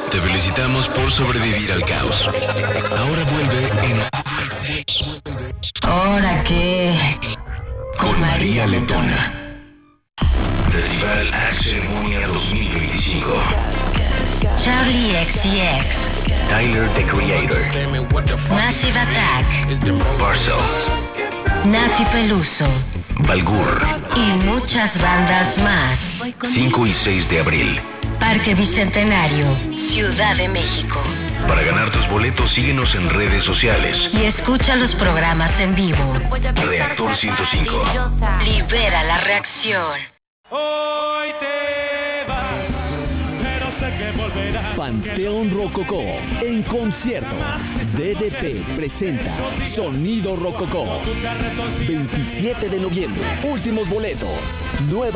Te felicitamos por sobrevivir al caos. Ahora vuelve en ¿Ahora qué? Con María Letona. Festival Axe Ceremonia 2025. Charlie XCX, Tyler, the Creator. Massive Attack, Parcels. Nafi Peluso Balgur. y muchas bandas más. 5 y 6 de abril. Parque Bicentenario, Ciudad de México. Para ganar tus boletos, síguenos en redes sociales. Y escucha los programas en vivo. Reactor 105. Libera la reacción. Hoy te vas, pero sé que volverás. Panteón Rococó en concierto. DDP presenta Sonido Rococó. 27 de noviembre. Últimos boletos. Nueva